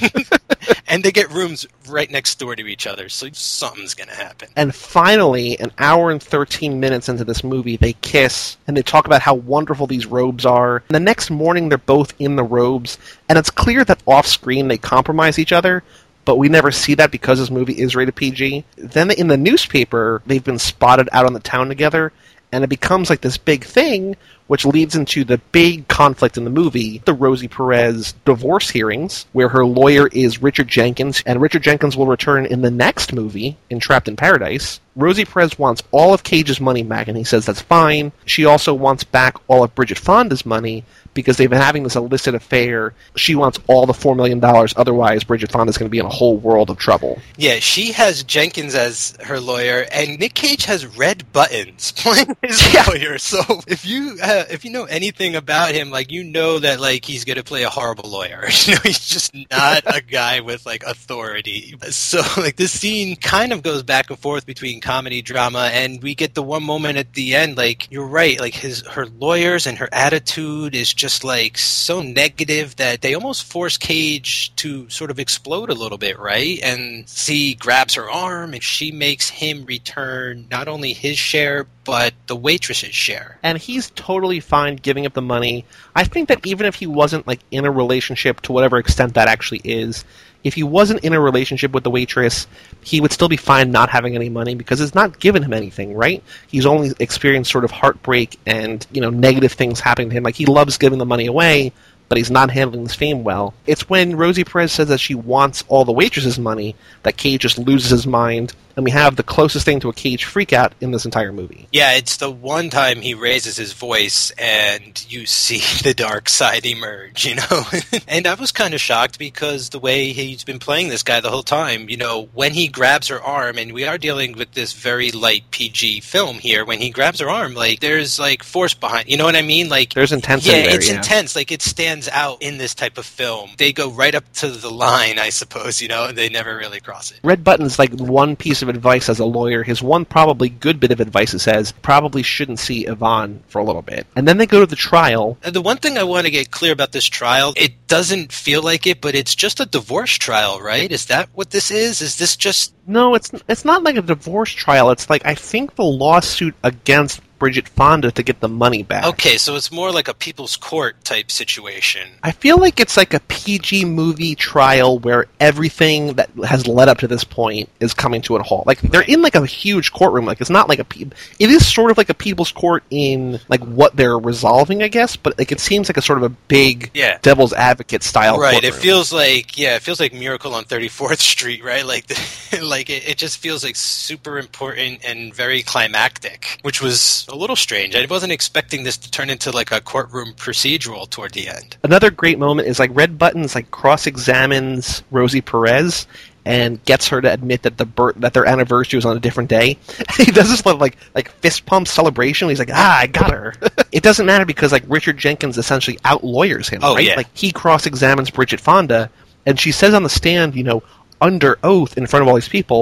And they get rooms right next door to each other, so something's going to happen. And finally, an hour and thirteen minutes into this movie, they kiss, and they talk about how wonderful these robes are. And the next morning, they're both in the robes, and it's clear that off-screen they compromise each other, but we never see that because this movie is rated P G. Then in the newspaper, they've been spotted out on the town together, and it becomes like this big thing, which leads into the big conflict in the movie, the Rosie Perez divorce hearings, where her lawyer is Richard Jenkins, and Richard Jenkins will return in the next movie, Entrapped in Paradise. Rosie Perez wants all of Cage's money back, and he says that's fine. She also wants back all of Bridget Fonda's money, because they've been having this illicit affair. She wants all the four million dollars, otherwise Bridget Fonda's going to be in a whole world of trouble. Yeah, she has Jenkins as her lawyer, and Nick Cage has Red Buttons playing his Yeah. lawyer. So if you uh, if you know anything about him, like you know that like he's going to play a horrible lawyer. You know, he's just not a guy with like authority. So like this scene kind of goes back and forth between comedy, drama, and we get the one moment at the end. Like you're right, like his her lawyers and her attitude is just just like so negative that they almost force Cage to sort of explode a little bit, right? And she grabs her arm and she makes him return not only his share but the waitress's share. And he's totally fine giving up the money. I think that even if he wasn't like in a relationship, to whatever extent that actually is, if he wasn't in a relationship with the waitress, he would still be fine not having any money because it's not giving him anything, right? He's only experienced sort of heartbreak and, you know, negative things happening to him. Like, he loves giving the money away, but he's not handling this fame well. It's when Rosie Perez says that she wants all the waitress's money that Cage just loses his mind, and we have the closest thing to a Cage freakout in this entire movie. Yeah, it's the one time he raises his voice and you see the dark side emerge, you know? And I was kind of shocked because the way he's been playing this guy the whole time, you know, when he grabs her arm, and we are dealing with this very light P G film here, when he grabs her arm, like, there's, like, force behind, you know what I mean? Like, there's intensity yeah, there, it's yeah. intense. Like, it stands out in this type of film. They go right up to the line, I suppose, you know, and they never really cross it. Red Button's like one piece of advice as a lawyer. His one probably good bit of advice, it says, probably shouldn't see Yvonne for a little bit. And then they go to the trial. And the one thing I want to get clear about this trial, it doesn't feel like it, but it's just a divorce trial, right? Is that what this is? Is this just... No, it's it's not like a divorce trial. It's like, I think the lawsuit against Bridget Fonda to get the money back. Okay, so it's more like a people's court type situation. I feel like it's like a P G movie trial where everything that has led up to this point is coming to a halt. Like, they're in like a huge courtroom. Like, it's not like a... Pe- it is sort of like a people's court in like what they're resolving, I guess, but like it seems like a sort of a big yeah. devil's advocate style Right, courtroom. it feels like, yeah, it feels like Miracle on thirty-fourth Street, right? Like, the, like it, it just feels like super important and very climactic, which was a little strange. I wasn't expecting this to turn into like a courtroom procedural toward the end. Another great moment is like Red Buttons like cross-examines Rosie Perez and gets her to admit that the bir- that their anniversary was on a different day. He does this little, like like fist pump celebration. He's like, ah, I got her. It doesn't matter because like Richard Jenkins essentially out-lawyers him, oh, right? Yeah. Like, he cross-examines Bridget Fonda, and she says on the stand, you know, under oath in front of all these people,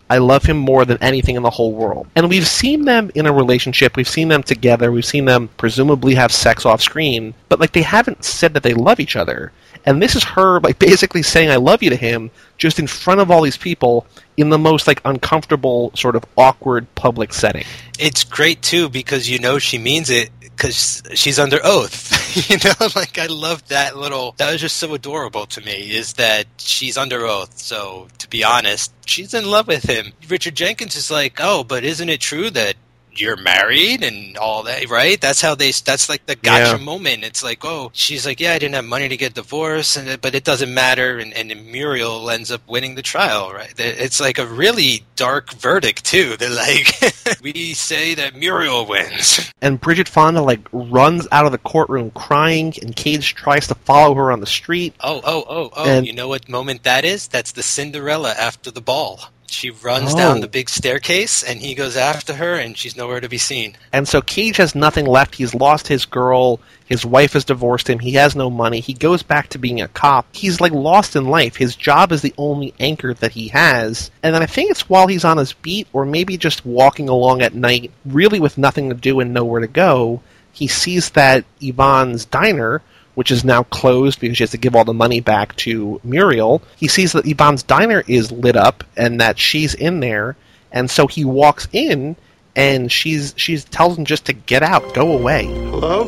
I love him more than anything in the whole world. And we've seen them in a relationship. We've seen them together. We've seen them presumably have sex off screen. But, like, they haven't said that they love each other. And this is her, like, basically saying I love you to him just in front of all these people in the most, like, uncomfortable, sort of awkward public setting. It's great, too, because you know she means it because she's under oath. You know, like, I love that little... That was just so adorable to me, is that she's under oath. So, to be honest, she's in love with him. Richard Jenkins is like, oh, but isn't it true that you're married and all that, right? That's how they, that's like the gotcha yeah. moment. It's like, oh, she's like, yeah, I didn't have money to get divorced, and but it doesn't matter, and, and Muriel ends up winning the trial, right? It's like a really dark verdict, too. They're like, we say that Muriel wins. And Bridget Fonda, like, runs out of the courtroom crying, and Cage tries to follow her on the street. Oh, oh, oh, oh, and you know what moment that is? That's the Cinderella after the ball. She runs oh. down the big staircase, and he goes after her, and she's nowhere to be seen. And so Cage has nothing left. He's lost his girl. His wife has divorced him. He has no money. He goes back to being a cop. He's, like, lost in life. His job is the only anchor that he has. And then I think it's while he's on his beat, or maybe just walking along at night, really with nothing to do and nowhere to go, he sees that Yvonne's diner, which is now closed because she has to give all the money back to Muriel. He sees that Yvonne's diner is lit up and that she's in there, and so he walks in, and she's she tells him just to get out, go away. Hello?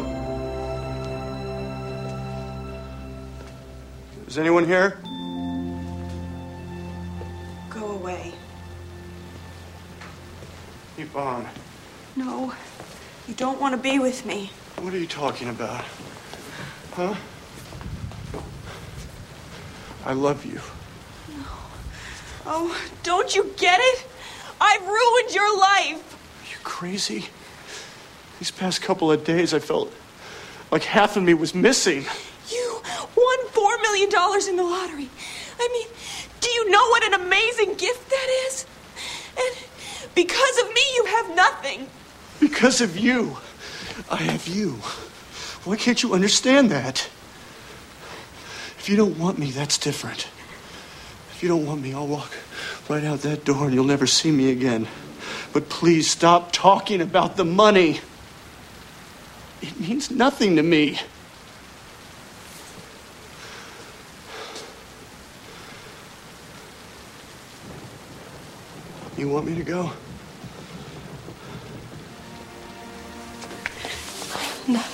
Is anyone here? Go away. Yvonne. No, you don't want to be with me. What are you talking about? Huh? I love you. No. Oh, don't you get it? I've ruined your life. Are you crazy? These past couple of days, I felt like half of me was missing. You won four million dollars in the lottery. I mean, do you know what an amazing gift that is? And because of me, you have nothing. Because of you, I have you. Why can't you understand that? If you don't want me, that's different. If you don't want me, I'll walk right out that door and you'll never see me again. But please stop talking about the money. It means nothing to me. You want me to go? Never.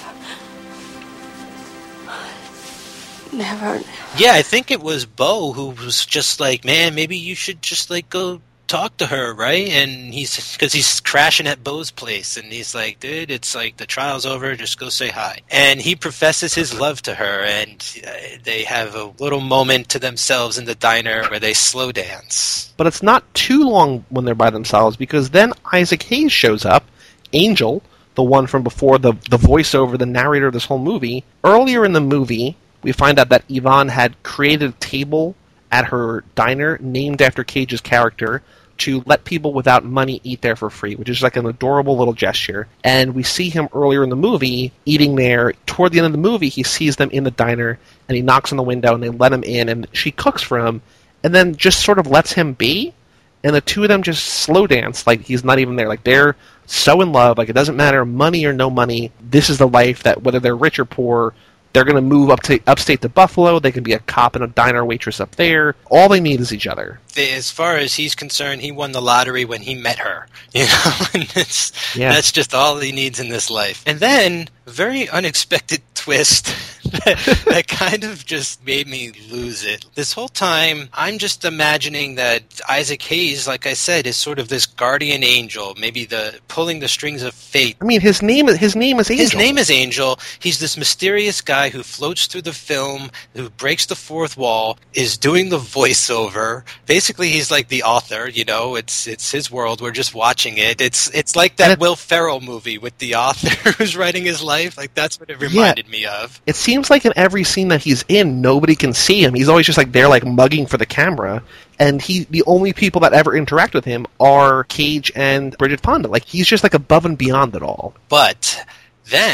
Never. Yeah, I think it was Bo who was just like, man, maybe you should just, like, go talk to her, right? And he's, because he's crashing at Bo's place, and he's like, dude, it's like, the trial's over, just go say hi. And he professes his love to her, and uh, they have a little moment to themselves in the diner where they slow dance. But it's not too long when they're by themselves, because then Isaac Hayes shows up, Angel, the one from before, the the voiceover, the narrator of this whole movie. Earlier in the movie, we find out that Yvonne had created a table at her diner named after Cage's character to let people without money eat there for free, which is like an adorable little gesture. And we see him earlier in the movie eating there. Toward the end of the movie, he sees them in the diner, and he knocks on the window, and they let him in, and she cooks for him, and then just sort of lets him be. And the two of them just slow dance like he's not even there. Like, they're so in love. Like, it doesn't matter, money or no money. This is the life that, whether they're rich or poor, they're going to move up to upstate to Buffalo. They can be a cop and a diner waitress up there. All they need is each other. As far as he's concerned, he won the lottery when he met her. You know, and it's, yeah. that's just all he needs in this life. And then, a very unexpected twist that, that kind of just made me lose it. This whole time, I'm just imagining that Isaac Hayes, like I said, is sort of this guardian angel, maybe the pulling the strings of fate. I mean, his name his name is Angel. His name is Angel. He's this mysterious guy who floats through the film, who breaks the fourth wall, is doing the voiceover. Basically, he's like the author. You know, it's it's his world. We're just watching it. It's it's like that Will Ferrell movie with the author who's writing his life. Like, that's what it reminded yeah. me of. It seems like in every scene that he's in, nobody can see him. He's always just like there, like mugging for the camera. And he, the only people that ever interact with him are Cage and Bridget Fonda. Like, he's just like above and beyond it all. But then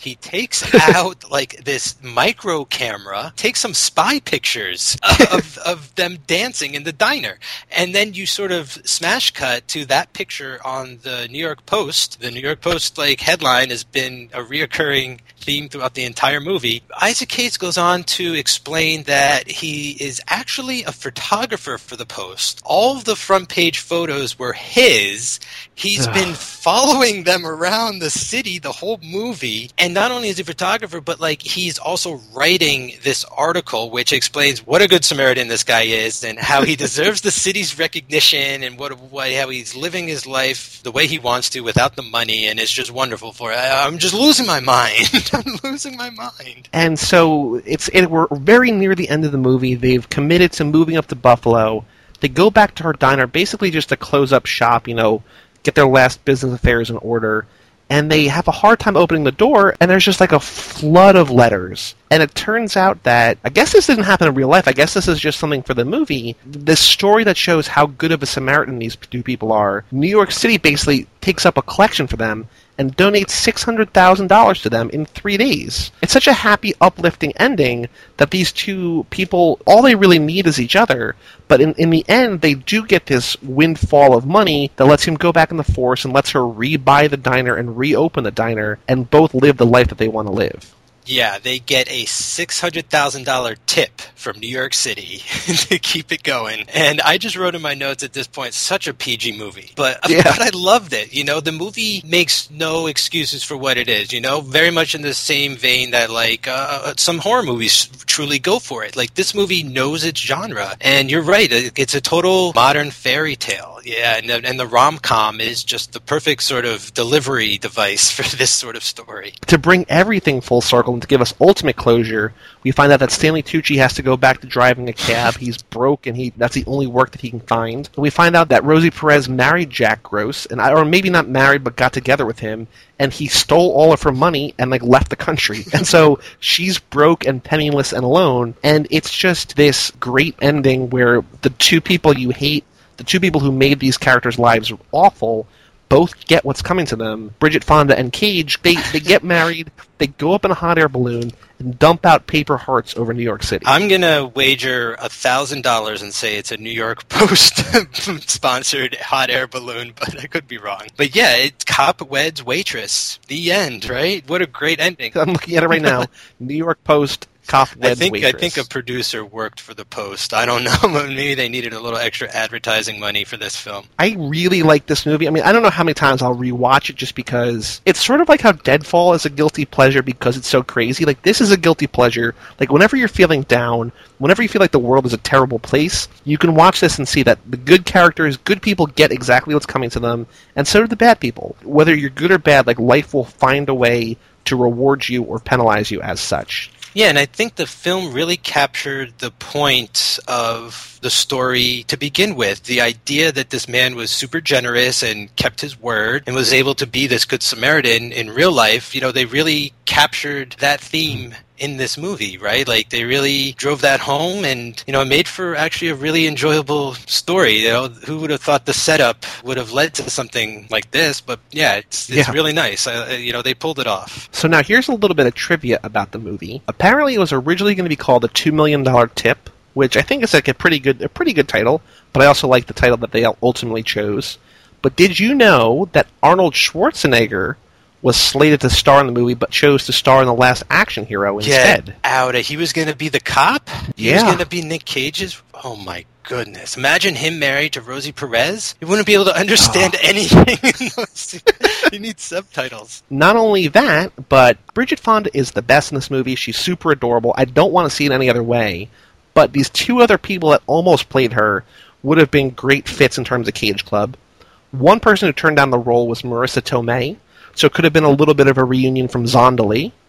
he takes out like this micro camera, takes some spy pictures of, of them dancing in the diner. And then you sort of smash cut to that picture on the New York Post. The New York Post like headline has been a reoccurring theme throughout the entire movie. Isaac Hayes goes on to explain that he is actually a photographer for the Post. All of the front page photos were his. He's been following them around the city the whole movie. And not only is he a photographer, but like he's also writing this article which explains what a good Samaritan this guy is and how he deserves the city's recognition and what, what how he's living his life the way he wants to without the money, and it's just wonderful for it. I'm just losing my mind. I'm losing my mind. And so it's it, we're very near the end of the movie. They've committed to moving up to Buffalo. They go back to her diner basically just to close up shop, you know, get their last business affairs in order. And they have a hard time opening the door, and there's just like a flood of letters. And it turns out that, I guess this didn't happen in real life, I guess this is just something for the movie, this story that shows how good of a Samaritan these two people are, New York City basically takes up a collection for them and donates six hundred thousand dollars to them in three days. It's such a happy, uplifting ending that these two people, all they really need is each other, but in, in the end, they do get this windfall of money that lets him go back in the force and lets her re-buy the diner and reopen the diner, and both live the life that they want to live. Yeah, they get a six hundred thousand dollars tip from New York City to keep it going. And I just wrote in my notes at this point, such a P G movie. But, yeah. but I loved it. You know, the movie makes no excuses for what it is, you know, very much in the same vein that, like, uh, some horror movies truly go for it. Like, this movie knows its genre. And you're right, it's a total modern fairy tale. Yeah, and the, and the rom-com is just the perfect sort of delivery device for this sort of story. To bring everything full circle and to give us ultimate closure, we find out that Stanley Tucci has to go back to driving a cab. He's broke, and he that's the only work that he can find. And we find out that Rosie Perez married Jack Gross, and or maybe not married, but got together with him, and he stole all of her money and like left the country. And so she's broke and penniless and alone, and it's just this great ending where the two people you hate, the two people who made these characters' lives awful, both get what's coming to them. Bridget Fonda and Cage, they, they get married, they go up in a hot air balloon, and dump out paper hearts over New York City. I'm going to wager one thousand dollars and say it's a New York Post-sponsored hot air balloon, but I could be wrong. But yeah, it's cop weds waitress. The end, right? What a great ending. I'm looking at it right now. New York Post cop weds I think waitress. I think a producer worked for the Post. I don't know. Maybe they needed a little extra advertising money for this film. I really like this movie. I mean, I don't know how many times I'll rewatch it just because it's sort of like how Deadfall is a guilty pleasure because it's so crazy. Like, this is a guilty pleasure. Like, whenever you're feeling down, whenever you feel like the world is a terrible place, you can watch this and see that the good characters, good people get exactly what's coming to them, and so do the bad people. Whether you're good or bad, like, life will find a way to reward you or penalize you as such. Yeah, and I think the film really captured the point of the story to begin with. The idea that this man was super generous and kept his word and was able to be this good Samaritan in real life. You know, they really captured that theme in this movie, right? Like, they really drove that home, and, you know, it made for actually a really enjoyable story. You know, who would have thought the setup would have led to something like this? But yeah, it's it's Yeah. really nice. Uh, you know, they pulled it off. So now here's a little bit of trivia about the movie. Apparently it was originally going to be called a two million dollars Tip, which I think is like a pretty good a pretty good title, but I also like the title that they ultimately chose. But did you know that Arnold Schwarzenegger was slated to star in the movie, but chose to star in The Last Action Hero instead? Get out. He was going to be the cop? He was Yeah. going to be Nick Cage's? Oh, my goodness. Imagine him married to Rosie Perez. You wouldn't be able to understand anything in those. You need subtitles. Not only that, but Bridget Fonda is the best in this movie. She's super adorable. I don't want to see it any other way. But these two other people that almost played her would have been great fits in terms of Cage Club. One person who turned down the role was Marissa Tomei, so it could have been a little bit of a reunion from Zonderlei.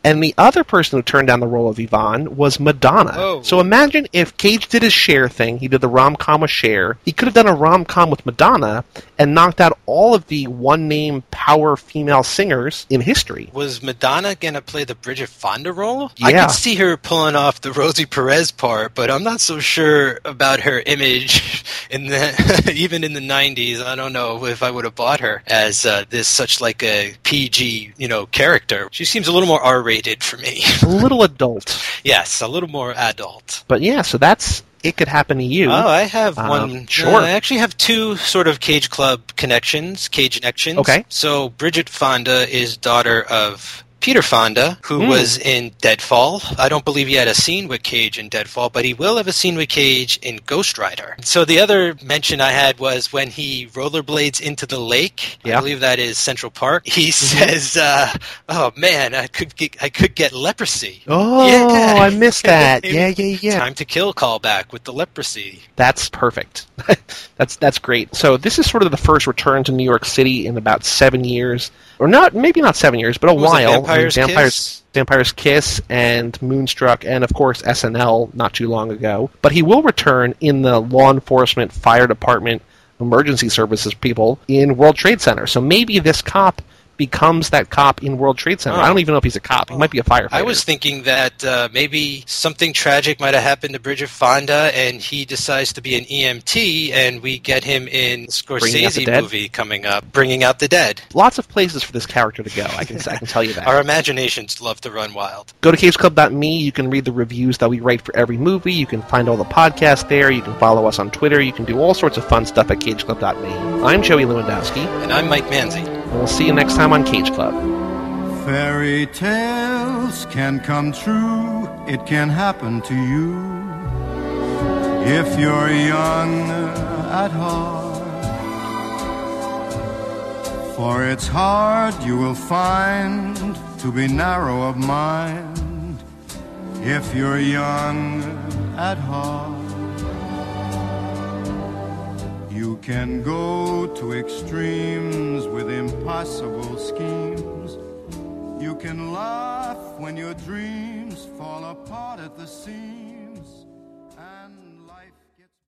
And the other person who turned down the role of Yvonne was Madonna. Oh. So imagine if Cage did his Cher thing, he did the rom-com with Cher, he could have done a rom-com with Madonna and knocked out all of the one-name power female singers in history. Was Madonna going to play the Bridget Fonda role? Yeah. I could see her pulling off the Rosie Perez part, but I'm not so sure about her image in the even in the nineties. I don't know if I would have bought her as uh, this such like a P G, you know, character. She seems a little more R-rated for me. A little adult. Yes, a little more adult. But yeah, so that's It Could Happen to You. Oh, I have Um, one. sure. uh, I actually have two sort of Cage Club connections, Cage connections. Okay. So Bridget Fonda is daughter of Peter Fonda, who Mm. was in Deadfall. I don't believe he had a scene with Cage in Deadfall, but he will have a scene with Cage in Ghost Rider. So the other mention I had was when he rollerblades into the lake. Yeah. I believe that is Central Park. He says, uh, "Oh man, I could get, I could get leprosy." Oh, Yeah. I missed that. Yeah, yeah, yeah. Time to Kill callback with the leprosy. That's perfect. that's that's great. So this is sort of the first return to New York City in about seven years, or not, maybe not seven years, but a What was it, while. Vampire's I mean, Vampires, Kiss? Vampire's Kiss, and Moonstruck, and of course S N L not too long ago. But he will return in the law enforcement, fire department, emergency services people in World Trade Center. So maybe this cop becomes that cop in World Trade Center. Oh. I don't even know if he's a cop. He might be a firefighter. I was thinking that uh, maybe something tragic might have happened to Bridget Fonda, and he decides to be an E M T, and we get him in Bringing Out the Scorsese Dead? movie coming up, Bringing Out the Dead. Lots of places for this character to go. I can I can tell you that. Our imaginations love to run wild. Go to cage club dot me. You can read the reviews that we write for every movie. You can find all the podcasts there. You can follow us on Twitter. You can do all sorts of fun stuff at cage club dot me. I'm Joey Lewandowski, And I'm Mike Manzi. and we'll see you next time on Cage Club. Fairy tales can come true. It can happen to you if you're young at heart. For it's hard, you will find, to be narrow of mind if you're young at heart. You can go to extremes with impossible schemes. You can laugh when your dreams fall apart at the seams.